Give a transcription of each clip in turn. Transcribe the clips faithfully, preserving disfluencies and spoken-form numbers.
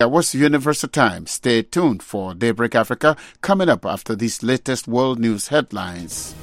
That was Universal Time. Stay tuned for Daybreak Africa coming up after these latest world news headlines.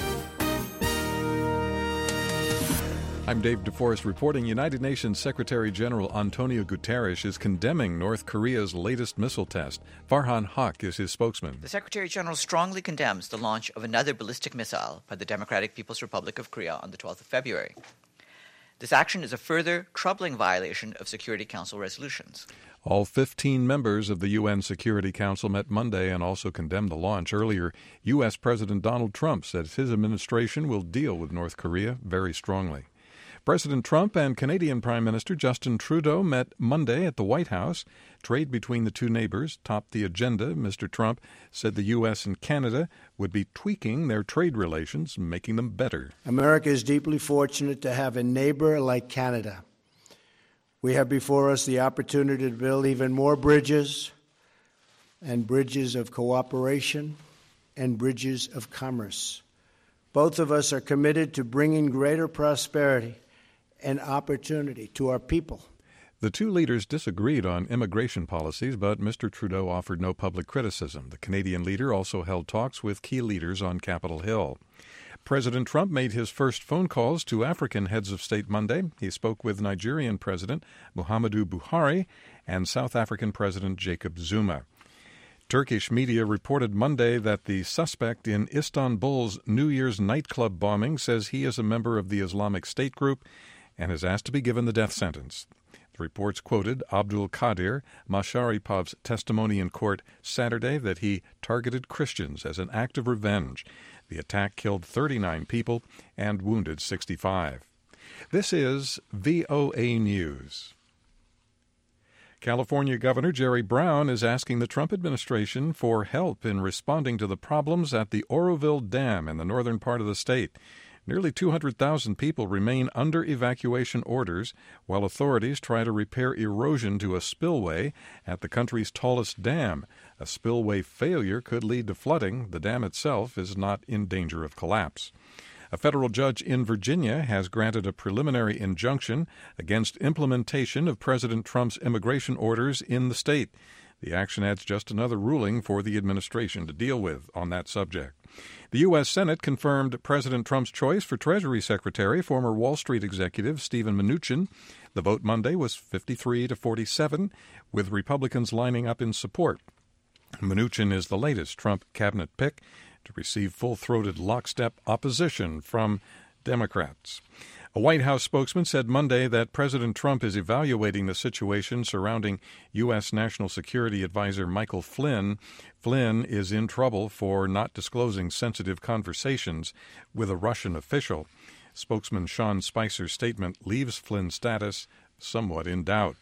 I'm Dave DeForest reporting United Nations Secretary General Antonio Guterres is condemning North Korea's latest missile test. Farhan Haq is his spokesman. The Secretary General strongly condemns the launch of another ballistic missile by the Democratic People's Republic of Korea on the twelfth of February. This action is a further troubling violation of Security Council resolutions. All fifteen members of the U N Security Council met Monday and also condemned the launch. Earlier, U S. President Donald Trump said his administration will deal with North Korea very strongly. President Trump and Canadian Prime Minister Justin Trudeau met Monday at the White House. Trade between the two neighbors topped the agenda. Mister Trump said the U S and Canada would be tweaking their trade relations, making them better. America is deeply fortunate to have a neighbor like Canada. We have before us the opportunity to build even more bridges and bridges of cooperation and bridges of commerce. Both of us are committed to bringing greater prosperity and opportunity to our people. The two leaders disagreed on immigration policies, but Mister Trudeau offered no public criticism. The Canadian leader also held talks with key leaders on Capitol Hill. President Trump made his first phone calls to African heads of state Monday. He spoke with Nigerian President Muhammadu Buhari and South African President Jacob Zuma. Turkish media reported Monday that the suspect in Istanbul's New Year's nightclub bombing says he is a member of the Islamic State group and has asked to be given the death sentence. The reports quoted Abdul Qadir Masharipov's testimony in court Saturday that he targeted Christians as an act of revenge. The attack killed thirty-nine people and wounded sixty-five. This is V O A News. California Governor Jerry Brown is asking the Trump administration for help in responding to the problems at the Oroville Dam in the northern part of the state. Nearly two hundred thousand people remain under evacuation orders while authorities try to repair erosion to a spillway at the country's tallest dam. A spillway failure could lead to flooding. The dam itself is not in danger of collapse. A federal judge in Virginia has granted a preliminary injunction against implementation of President Trump's immigration orders in the state. The action adds just another ruling for the administration to deal with on that subject. The U S. Senate confirmed President Trump's choice for Treasury Secretary, former Wall Street executive Steven Mnuchin. The vote Monday was fifty-three to forty-seven, with Republicans lining up in support. Mnuchin is the latest Trump cabinet pick to receive full-throated lockstep opposition from Democrats. A White House spokesman said Monday that President Trump is evaluating the situation surrounding U S. National Security Advisor Michael Flynn. Flynn is in trouble for not disclosing sensitive conversations with a Russian official. Spokesman Sean Spicer's statement leaves Flynn's status somewhat in doubt.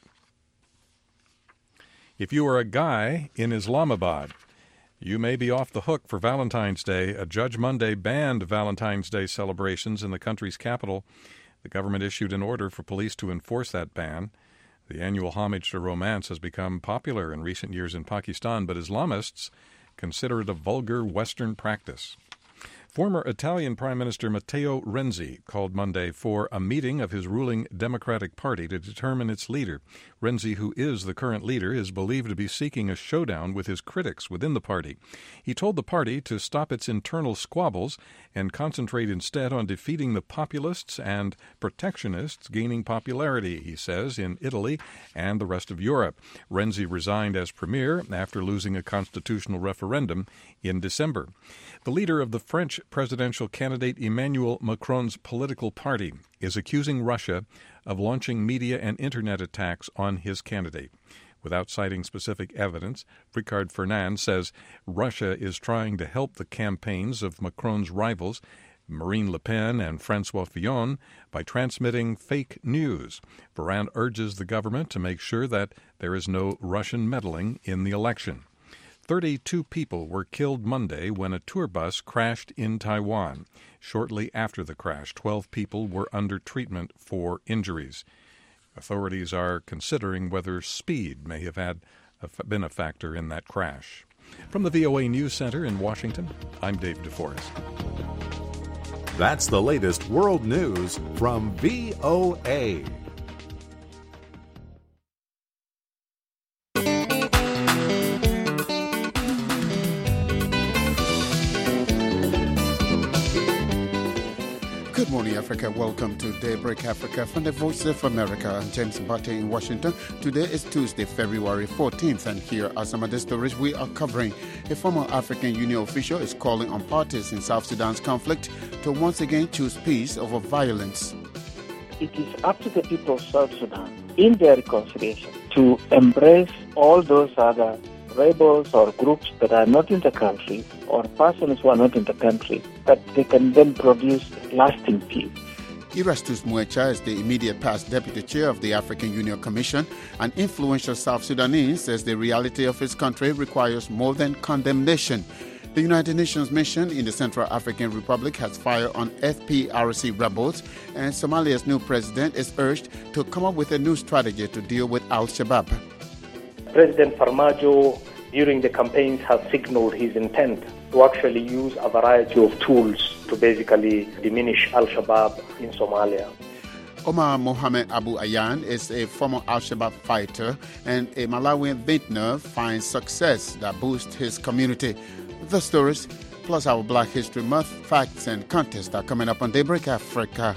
If you are a guy in Islamabad, you may be off the hook for Valentine's Day. A judge Monday banned Valentine's Day celebrations in the country's capital. The government issued an order for police to enforce that ban. The annual homage to romance has become popular in recent years in Pakistan, but Islamists consider it a vulgar Western practice. Former Italian Prime Minister Matteo Renzi called Monday for a meeting of his ruling Democratic Party to determine its leader. Renzi, who is the current leader, is believed to be seeking a showdown with his critics within the party. He told the party to stop its internal squabbles and concentrate instead on defeating the populists and protectionists gaining popularity, he says, in Italy and the rest of Europe. Renzi resigned as premier after losing a constitutional referendum in December. The leader of the French presidential candidate Emmanuel Macron's political party is accusing Russia of launching media and internet attacks on his candidate. Without citing specific evidence, Ricard Fernand says Russia is trying to help the campaigns of Macron's rivals, Marine Le Pen and François Fillon, by transmitting fake news. Ferrand urges the government to make sure that there is no Russian meddling in the election. thirty-two people were killed Monday when a tour bus crashed in Taiwan. Shortly after the crash, twelve people were under treatment for injuries. Authorities are considering whether speed may have had a, been a factor in that crash. From the V O A News Center in Washington, I'm Dave DeForest. That's the latest world news from V O A. Africa. Welcome to Daybreak Africa from the Voice of America. I'm James Mbate in Washington. Today is Tuesday, February fourteenth, and here are some of the stories we are covering. A former African Union official is calling on parties in South Sudan's conflict to once again choose peace over violence. It is up to the people of South Sudan in their reconciliation to embrace all those other rebels or groups that are not in the country or persons who are not in the country, that they can then produce lasting peace. Erastus Muecha is the immediate past deputy chair of the African Union Commission. An influential South Sudanese says the reality of his country requires more than condemnation. The United Nations mission in the Central African Republic has fired on F P R C rebels, and Somalia's new president is urged to come up with a new strategy to deal with Al-Shabaab. President Farmajo, during the campaigns, has signaled his intent to actually use a variety of tools to basically diminish Al-Shabaab in Somalia. Omar Mohamed Abu Ayan is a former Al-Shabaab fighter, and a Malawian vintner finds success that boosts his community. The stories, plus our Black History Month facts and contests, are coming up on Daybreak Africa.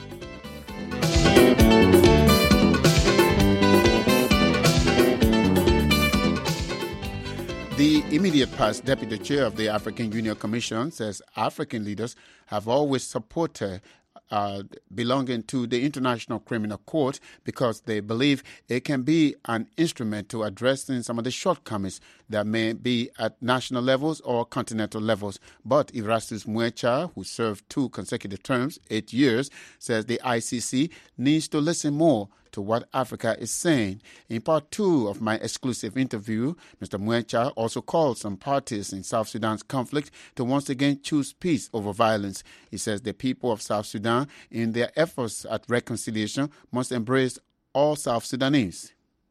The immediate past deputy chair of the African Union Commission says African leaders have always supported uh, belonging to the International Criminal Court because they believe it can be an instrument to addressing some of the shortcomings that may be at national levels or continental levels. But Erastus Muecha, who served two consecutive terms, eight years, says the I C C needs to listen more to what Africa is saying. In part two of my exclusive interview, Mister Muecha also called some parties in South Sudan's conflict to once again choose peace over violence. He says the people of South Sudan, in their efforts at reconciliation, must embrace all South Sudanese.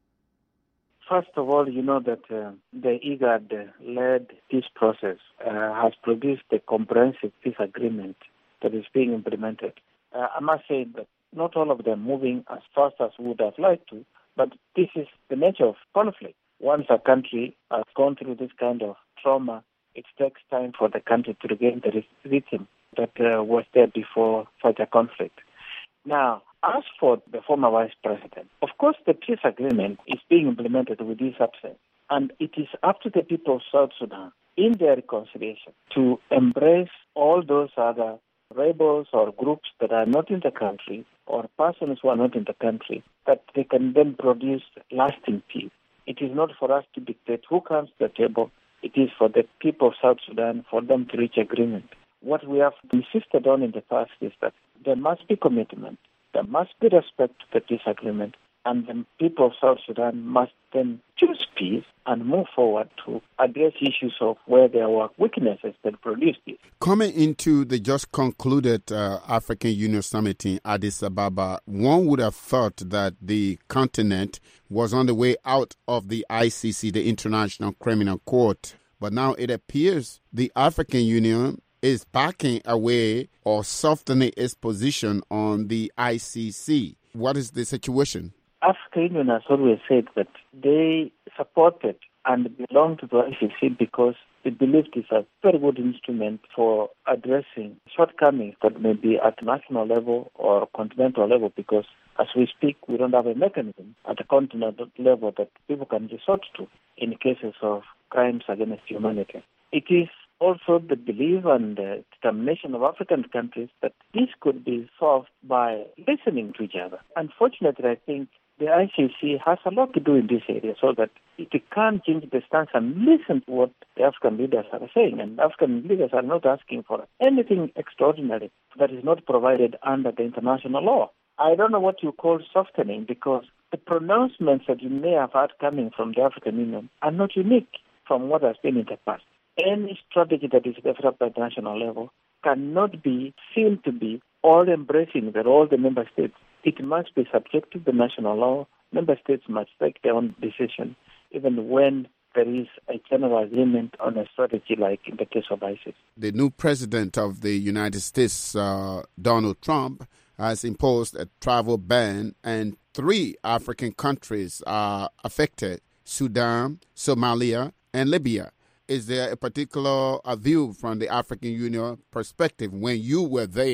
First of all, you know that uh, the IGAD-led peace process uh, has produced a comprehensive peace agreement that is being implemented. Uh, I must say that not all of them moving as fast as we would have liked to, but this is the nature of conflict. Once a country has gone through this kind of trauma, it takes time for the country to regain the rhythm that uh, was there before such a conflict. Now, as for the former vice president, of course the peace agreement is being implemented with this absence, and it is up to the people of South Sudan in their reconciliation to embrace all those other rebels or groups that are not in the country or persons who are not in the country, that they can then produce lasting peace. It is not for us to dictate who comes to the table. It is for the people of South Sudan, for them to reach agreement. What we have insisted on in the past is that there must be commitment, there must be respect to the peace agreement, and the people of South Sudan must then choose peace and move forward to address issues of where there were weaknesses that produced it. Coming into the just concluded uh, African Union Summit in Addis Ababa, one would have thought that the continent was on the way out of the I C C, the International Criminal Court. But now it appears the African Union is backing away or softening its position on the I C C. What is the situation? African Union has always said that they supported and belong to the I C C because they believe it's a very good instrument for addressing shortcomings that may be at national level or continental level, because as we speak, we don't have a mechanism at the continental level that people can resort to in cases of crimes against humanity. It is also the belief and the determination of African countries that this could be solved by listening to each other. Unfortunately, I think the I C C has a lot to do in this area so that it can't change the stance and listen to what the African leaders are saying. And African leaders are not asking for anything extraordinary that is not provided under the international law. I don't know what you call softening, because the pronouncements that you may have had coming from the African Union are not unique from what has been in the past. Any strategy that is developed at the national level cannot be seen to be all-embracing that all the member states. It must be subject to the national law. Member states must take their own decision, even when there is a general agreement on a strategy like in the case of ISIS. The new president of the United States, uh, Donald Trump, has imposed a travel ban, and three African countries are affected: Sudan, Somalia, and Libya. Is there a particular uh, view from the African Union perspective when you were there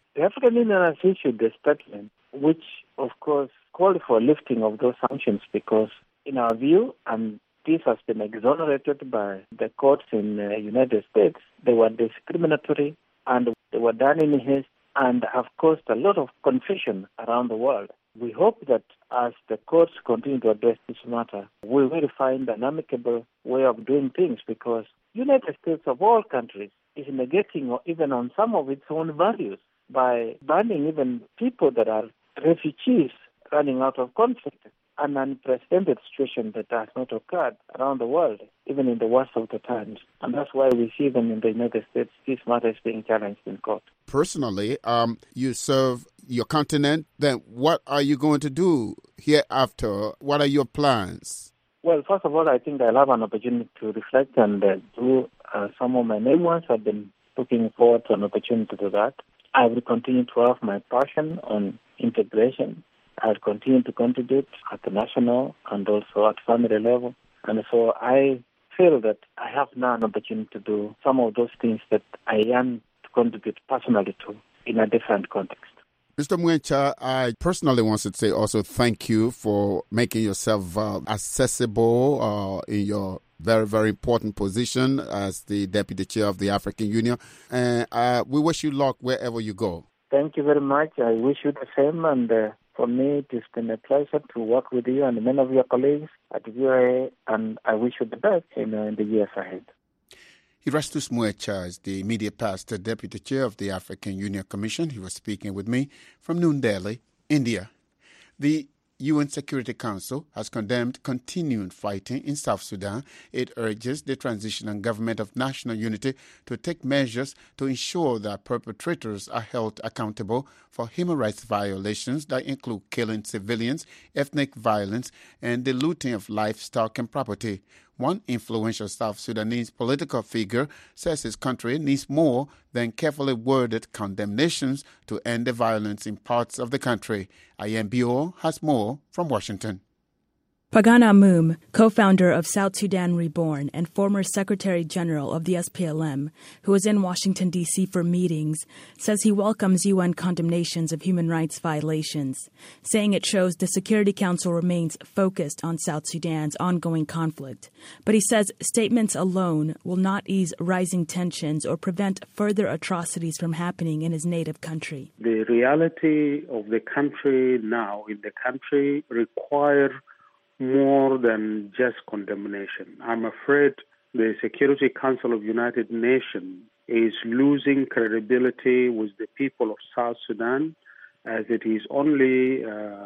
The African Union has issued a statement which, of course, called for lifting of those sanctions because, in our view, and this has been exonerated by the courts in the United States, they were discriminatory and they were done in haste and have caused a lot of confusion around the world. We hope that as the courts continue to address this matter, we will find an amicable way of doing things because United States of all countries is negating or even on some of its own values by banning even people that are refugees running out of conflict, an unprecedented situation that has not occurred around the world, even in the worst of the times. And that's why we see them in the United States, this matter is being challenged in court. Personally, um, you serve your continent. Then what are you going to do hereafter? What are your plans? Well, first of all, I think I'll have an opportunity to reflect and uh, do uh, some of my memoirs. I've been looking forward to an opportunity to do that. I will continue to have my passion on integration. I'll continue to contribute at the national and also at family level. And so I feel that I have now an opportunity to do some of those things that I yearn to contribute personally to in a different context. Mister Mwencha, I personally want to say also thank you for making yourself uh, accessible uh, in your very, very important position as the Deputy Chair of the African Union. And uh, we wish you luck wherever you go. Thank you very much. I wish you the same. And uh, for me, it has been a pleasure to work with you and many of your colleagues at V O A. And I wish you the best in, uh, in the years ahead. Erastus Mwencha is the immediate past Deputy Chair of the African Union Commission. He was speaking with me from New Delhi, India. The U N Security Council has condemned continuing fighting in South Sudan. It urges the transitional government of national unity to take measures to ensure that perpetrators are held accountable for human rights violations that include killing civilians, ethnic violence, and the looting of livestock and property. One influential South Sudanese political figure says his country needs more than carefully worded condemnations to end the violence in parts of the country. Ayem Bio has more from Washington. Pagan Amum, co-founder of South Sudan Reborn and former Secretary General of the S P L M, who was in Washington, D C for meetings, says he welcomes U N condemnations of human rights violations, saying it shows the Security Council remains focused on South Sudan's ongoing conflict. But he says statements alone will not ease rising tensions or prevent further atrocities from happening in his native country. The reality of the country now in the country requires more than just condemnation. I'm afraid the Security Council of United Nations is losing credibility with the people of South Sudan, as it is only uh,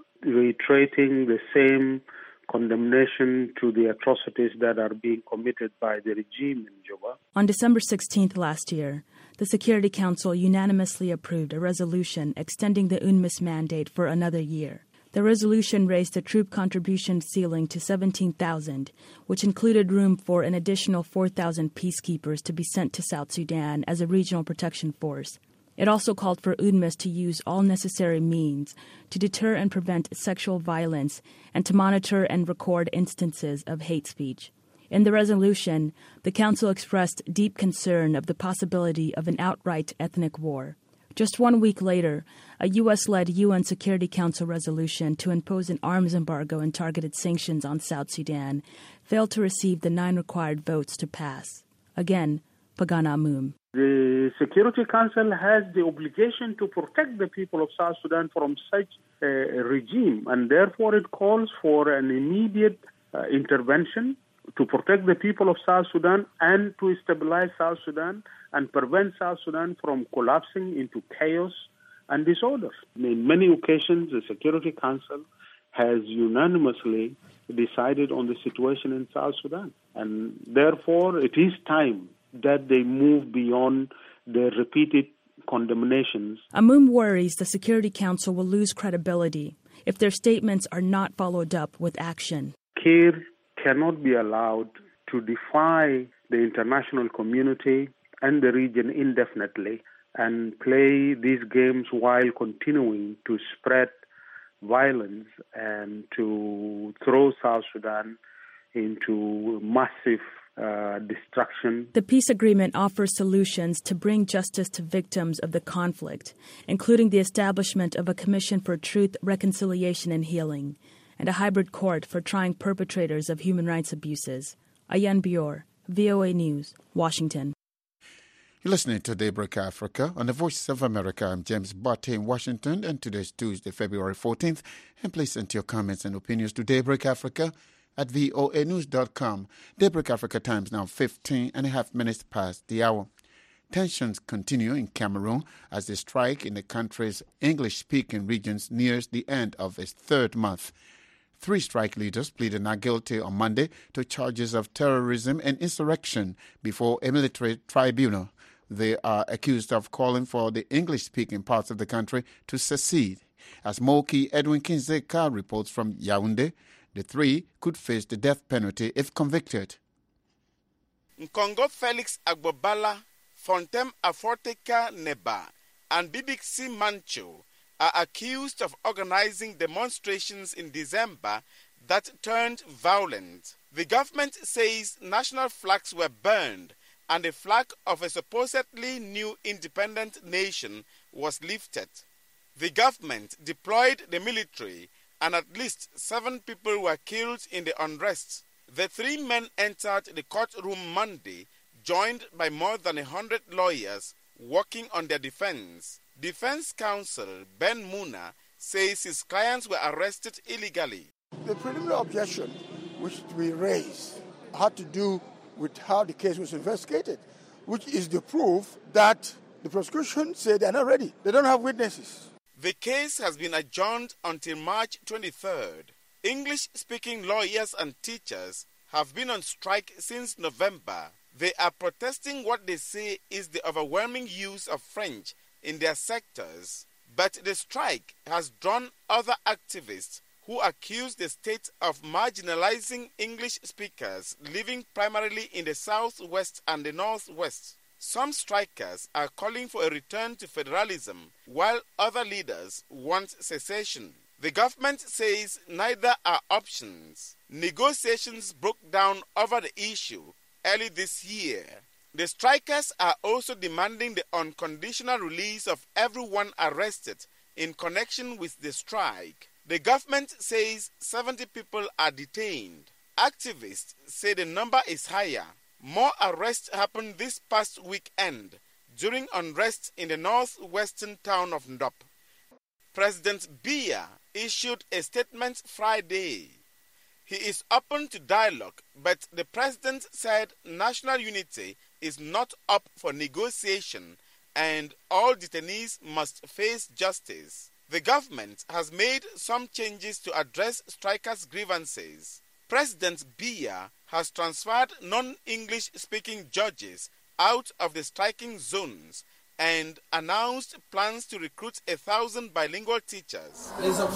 reiterating the same condemnation to the atrocities that are being committed by the regime in Juba. On December sixteenth last year, the Security Council unanimously approved a resolution extending the UNMISS mandate for another year. The resolution raised the troop contribution ceiling to seventeen thousand, which included room for an additional four thousand peacekeepers to be sent to South Sudan as a regional protection force. It also called for UNMISS to use all necessary means to deter and prevent sexual violence and to monitor and record instances of hate speech. In the resolution, the Council expressed deep concern of the possibility of an outright ethnic war. Just one week later, a U S-led U N Security Council resolution to impose an arms embargo and targeted sanctions on South Sudan failed to receive the nine required votes to pass. Again, Pagan Amum. The Security Council has the obligation to protect the people of South Sudan from such a regime, and therefore it calls for an immediate uh, intervention to protect the people of South Sudan and to stabilize South Sudan and prevent South Sudan from collapsing into chaos and disorder. In many occasions, the Security Council has unanimously decided on the situation in South Sudan. And therefore, it is time that they move beyond the repeated condemnations. Amum worries the Security Council will lose credibility if their statements are not followed up with action. Kir cannot be allowed to defy the international community and the region indefinitely and play these games while continuing to spread violence and to throw South Sudan into massive uh, destruction. The peace agreement offers solutions to bring justice to victims of the conflict, including the establishment of a commission for truth, reconciliation, and healing, and a hybrid court for trying perpetrators of human rights abuses. Ayan Bior, V O A News, Washington. You're listening to Daybreak Africa on the Voice of America. I'm James Botte in Washington, and today's Tuesday, February fourteenth. And please send your comments and opinions to Daybreak Africa at voa news dot com. Daybreak Africa time's now fifteen and a half minutes past the hour. Tensions continue in Cameroon as the strike in the country's English-speaking regions nears the end of its third month. Three strike leaders pleaded not guilty on Monday to charges of terrorism and insurrection before a military tribunal. They are accused of calling for the English-speaking parts of the country to secede. As Moki Edwin Kinzeka reports from Yaoundé, the three could face the death penalty if convicted. Nkongo Felix Agbobala, Fontem Aforteka Neba, and Bibixi Mancho are accused of organizing demonstrations in December that turned violent. The government says national flags were burned and the flag of a supposedly new independent nation was lifted. The government deployed the military and at least seven people were killed in the unrest. The three men entered the courtroom Monday, joined by more than a hundred lawyers working on their defense. Defense counsel Ben Muna says his clients were arrested illegally. The preliminary objection which we raised had to do with how the case was investigated, which is the proof that the prosecution said they're not ready. They don't have witnesses. The case has been adjourned until March twenty-third. English-speaking lawyers and teachers have been on strike since November. They are protesting what they say is the overwhelming use of French in their sectors. But the strike has drawn other activists who accuse the state of marginalizing English speakers living primarily in the southwest and the northwest. Some strikers are calling for a return to federalism, while other leaders want secession. The government says neither are options. Negotiations broke down over the issue early this year. The strikers are also demanding the unconditional release of everyone arrested in connection with the strike. The government says seventy people are detained. Activists say the number is higher. More arrests happened this past weekend during unrest in the northwestern town of Ndop. President Biya issued a statement Friday. He is open to dialogue, but the president said national unity is not up for negotiation and all detainees must face justice. The government has made some changes to address strikers' grievances. President Biya has transferred non-English speaking judges out of the striking zones and announced plans to recruit a thousand bilingual teachers.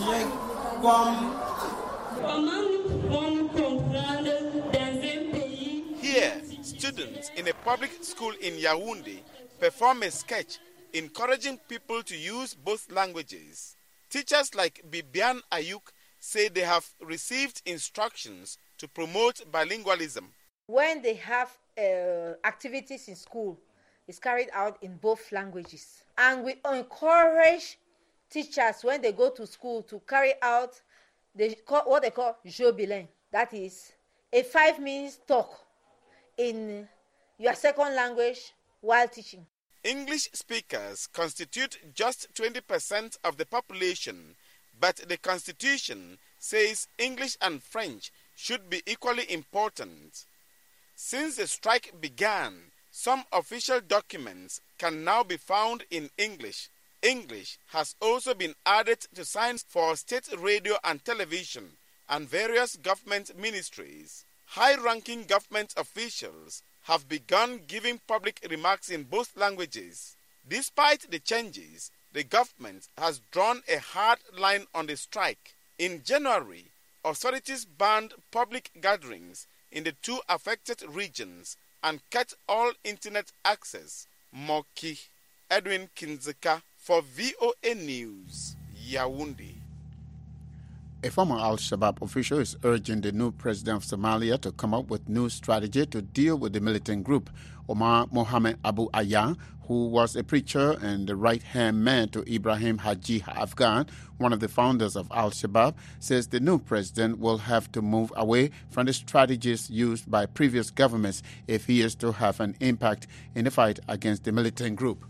Here, students in a public school in Yaoundé perform a sketch encouraging people to use both languages. Teachers like Bibian Ayuk say they have received instructions to promote bilingualism. When they have uh, activities in school, it's carried out in both languages. And we encourage teachers when they go to school to carry out the, what they call jeu bilingue. That is a five minutes talk in your second language while teaching. English speakers constitute just twenty percent of the population, but the Constitution says English and French should be equally important. Since the strike began, some official documents can now be found in English. English has also been added to signs for state radio and television and various government ministries. High-ranking government officials have begun giving public remarks in both languages. Despite the changes, the government has drawn a hard line on the strike. In January, authorities banned public gatherings in the two affected regions and cut all internet access. Moki Edwin Kinzeka for V O A News, Yaoundé. A former Al-Shabaab official is urging the new president of Somalia to come up with new strategy to deal with the militant group. Omar Mohamed Abu Ayyan, who was a preacher and the right-hand man to Ibrahim Haji Afghan, one of the founders of Al-Shabaab, says the new president will have to move away from the strategies used by previous governments if he is to have an impact in the fight against the militant group.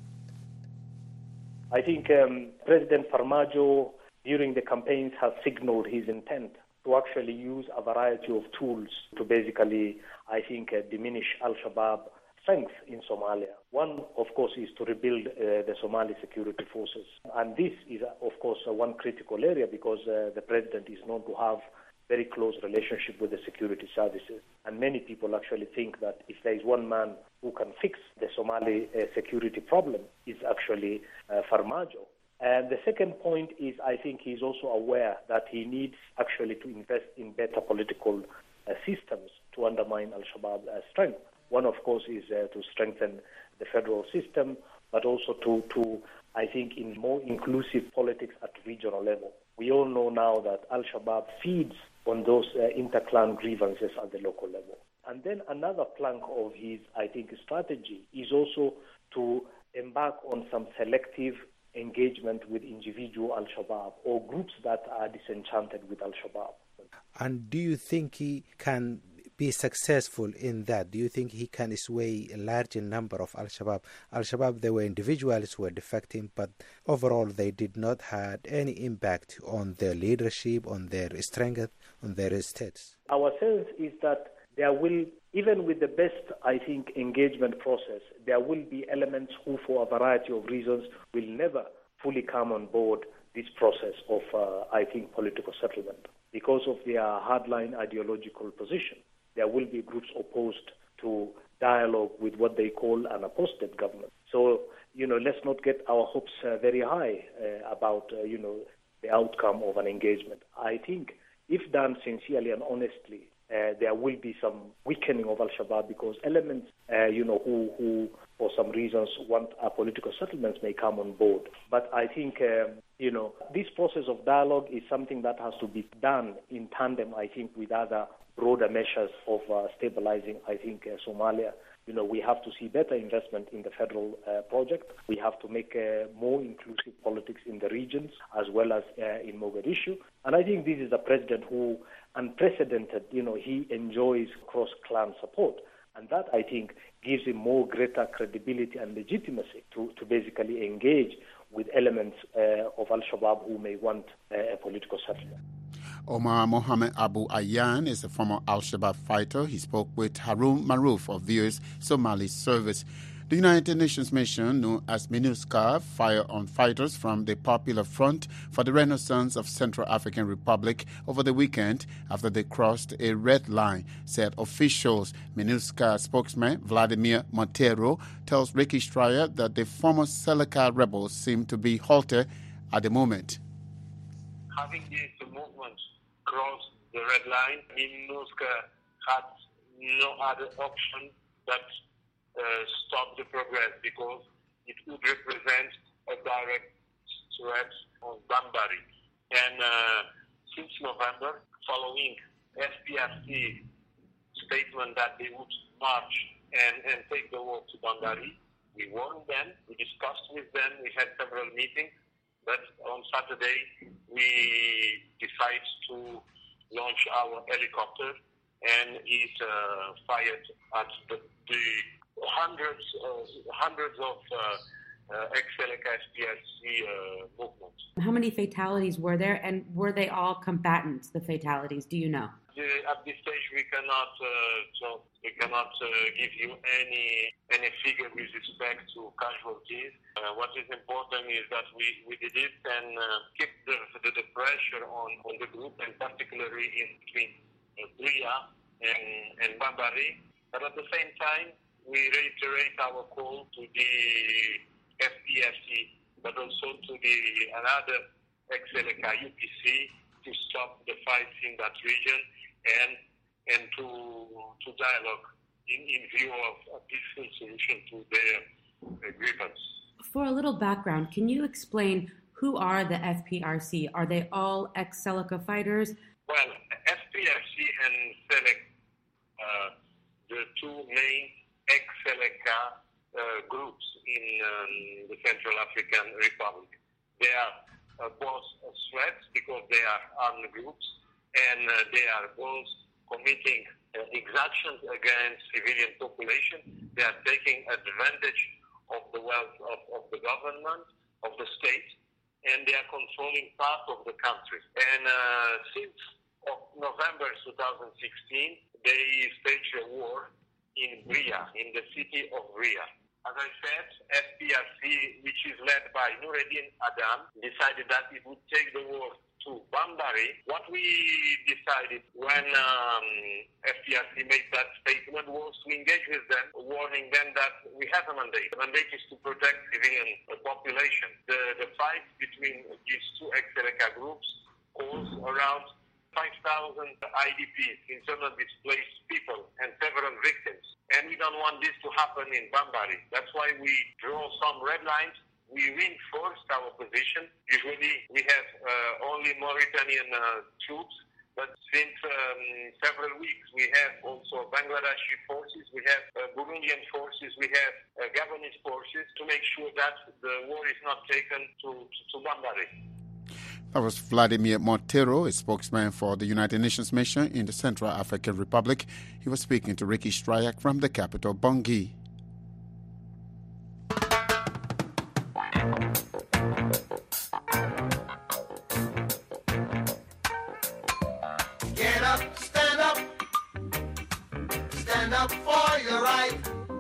I think um, President Farmajo, during the campaigns, has signaled his intent to actually use a variety of tools to basically, I think, uh, diminish Al-Shabaab strength in Somalia. One, of course, is to rebuild uh, the Somali security forces. And this is, uh, of course, uh, one critical area because uh, the president is known to have very close relationship with the security services. And many people actually think that if there is one man who can fix the Somali uh, security problem, it's actually uh, Farmajo. And the second point is I think he's also aware that he needs actually to invest in better political uh, systems to undermine Al-Shabaab uh, strength. One, of course, is uh, to strengthen the federal system, but also to, to, I think, in more inclusive politics at regional level. We all know now that Al-Shabaab feeds on those uh, inter-clan grievances at the local level. And then another plank of his, I think, strategy is also to embark on some selective engagement with individual Al-Shabaab or groups that are disenchanted with Al-Shabaab. And do you think he can be successful in that? Do you think he can sway a larger number of Al-Shabaab? Al-Shabaab, they were individuals who were defecting, but overall they did not have any impact on their leadership, on their strength, on their states. Our sense is that there will, even with the best, I think, engagement process, there will be elements who, for a variety of reasons, will never fully come on board this process of, uh, I think, political settlement. Because of their hardline ideological position, there will be groups opposed to dialogue with what they call an apostate government. So, you know, let's not get our hopes uh, very high uh, about, uh, you know, the outcome of an engagement. I think if done sincerely and honestly, Uh, there will be some weakening of Al-Shabaab because elements, uh, you know, who, who for some reasons want a political settlements may come on board. But I think, uh, you know, this process of dialogue is something that has to be done in tandem, I think, with other broader measures of uh, stabilizing, I think, uh, Somalia. You know, we have to see better investment in the federal uh, project. We have to make uh, more inclusive politics in the regions as well as uh, in Mogadishu. And I think this is a president who, unprecedented, you know, he enjoys cross-clan support. And that, I think, gives him more greater credibility and legitimacy to, to basically engage with elements uh, of Al-Shabaab who may want uh, a political settlement. Omar Mohamed Abu Ayyan is a former Al-Shabaab fighter. He spoke with Harun Maruf of V O's Somali service. The United Nations mission, known as MINUSCA, fired on fighters from the Popular Front for the Renaissance of Central African Republic over the weekend after they crossed a red line, said officials. MINUSCA spokesman Vladimir Montero tells Ricky Stryer that the former Seleka rebels seem to be halted at the moment. Having this movement cross the red line, MINUSCA had no other option but Uh, stop the progress because it would represent a direct threat on Bambari. And uh, since November, following S P F C statement that they would march and, and take the war to Bambari, we warned them, we discussed with them, we had several meetings, but on Saturday we decided to launch our helicopter and it uh, fired at the, the hundreds of, hundreds of uh, uh, ex-Seleka S P F C uh, movements. How many fatalities were there, and were they all combatants, the fatalities? Do you know? Uh, at this stage, we cannot uh, so we cannot uh, give you any any figure with respect to casualties. Uh, what is important is that we, we did it and uh, keep the, the, the pressure on, on the group, and particularly in between uh, Bria and, and Bambari. But at the same time, we reiterate our call to the F P F C, but also to the another ex-Seleka U P C to stop the fights in that region and and to to dialogue in, in view of a peaceful solution to their uh, grievance. For a little background, can you explain Who are the F P R C? Are they all ex-Seleka fighters? Well, F P R C and Seleka, uh, the two main ex-Seleka uh, groups in um, the Central African Republic. They are uh, both threats because they are armed groups, and uh, they are both committing uh, exactions against civilian population. They are taking advantage of the wealth of, of the government, of the state, and they are controlling part of the country. And uh, since November twenty sixteen, they staged a war in Bria, in the city of Bria. As I said, F P R C, which is led by Noureddin Adam, decided that it would take the war to Bambari. What we decided when um, F P R C made that statement was to engage with them, warning them that we have a mandate. The mandate is to protect civilian population. The, the fight between these two ex-Seleka groups caused around five thousand I D Ps, internally displaced people, and several victims. And we don't want this to happen in Bambari. That's why we draw some red lines. We reinforced our position. Usually we have uh, only Mauritanian uh, troops, but since um, several weeks we have also Bangladeshi forces, we have uh, Burundian forces, we have uh, Gabonese forces to make sure that the war is not taken to, to, to Bambari. That was Vladimir Montero, a spokesman for the United Nations mission in the Central African Republic. He was speaking to Ricky Stryak from the capital, Bangui. Get up, stand up, stand up for your right.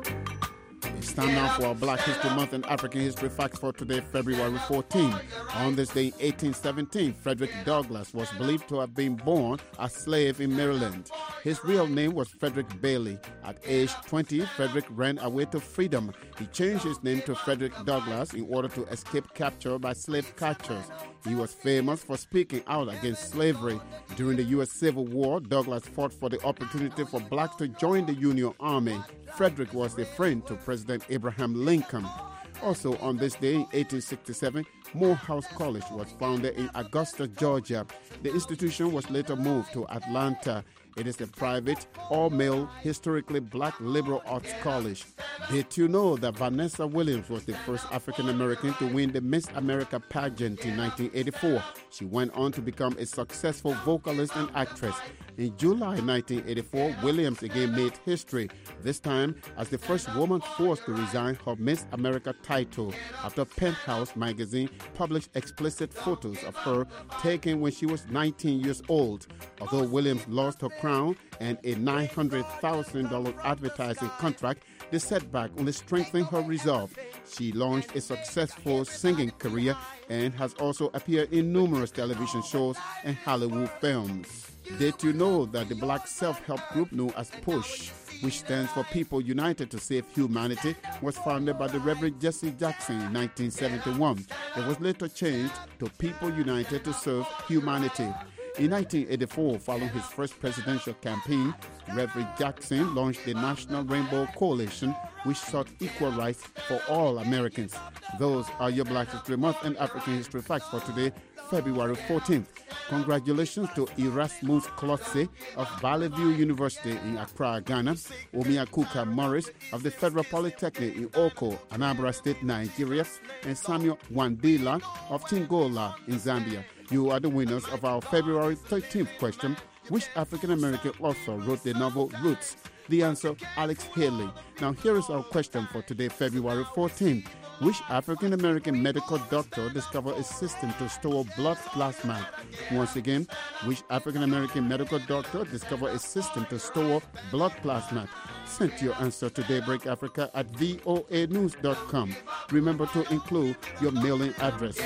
Stand now for our Black History Month and African History Facts for today, February fourteenth. On this day in eighteen seventeen, Frederick Douglass was believed to have been born a slave in Maryland. His real name was Frederick Bailey. At age twenty, Frederick ran away to freedom. He changed his name to Frederick Douglass in order to escape capture by slave catchers. He was famous for speaking out against slavery. During the U S Civil War, Douglass fought for the opportunity for blacks to join the Union Army. Frederick was a friend to President Abraham Lincoln. Also on this day in eighteen sixty-seven, Morehouse College was founded in Augusta, Georgia. The institution was later moved to Atlanta. It is a private, all-male, historically black liberal arts college. Did you know that Vanessa Williams was the first African-American to win the Miss America pageant in nineteen eighty-four? She went on to become a successful vocalist and actress. In July nineteen eighty-four, Williams again made history, this time as the first woman forced to resign her Miss America title after Penthouse magazine published explicit photos of her taken when she was nineteen years old. Although Williams lost her crown and a nine hundred thousand dollars advertising contract, the setback only strengthened her resolve. She launched a successful singing career and has also appeared in numerous television shows and Hollywood films. Did you know that the black self-help group known as PUSH, which stands for People United to Save Humanity, was founded by the Reverend Jesse Jackson in nineteen seventy-one. It was later changed to People United to Serve Humanity. In nineteen eighty-four, following his first presidential campaign, Reverend Jackson launched the National Rainbow Coalition, which sought equal rights for all Americans. Those are your Black History Month and African History Facts for today, February fourteenth. Congratulations to Erasmus Klotze of Valley View University in Accra, Ghana, Omiakuka Morris of the Federal Polytechnic in Oko, Anambra State, Nigeria, and Samuel Wandila of Tingola in Zambia. You are the winners of our February thirteenth question. Which African-American author wrote the novel Roots? The answer, Alex Haley. Now here is our question for today, February fourteenth. Which African-American medical doctor discovered a system to store blood plasma? Once again, which African-American medical doctor discovered a system to store blood plasma? Send your answer to Daybreak Africa at V O A news dot com. Remember to include your mailing address.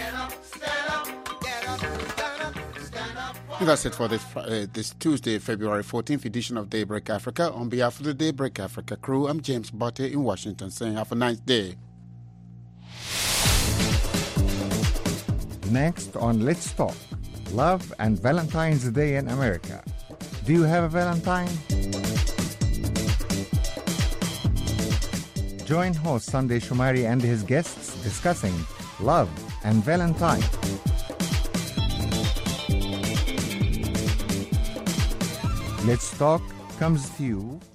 And that's it for this, uh, this Tuesday, February fourteenth edition of Daybreak Africa. On behalf of the Daybreak Africa crew, I'm James Botte in Washington saying have a nice day. Next on Let's Talk, Love and Valentine's Day in America. Do you have a Valentine? Join host Sunday Shumari and his guests discussing love, and Valentine. Let's Talk comes to you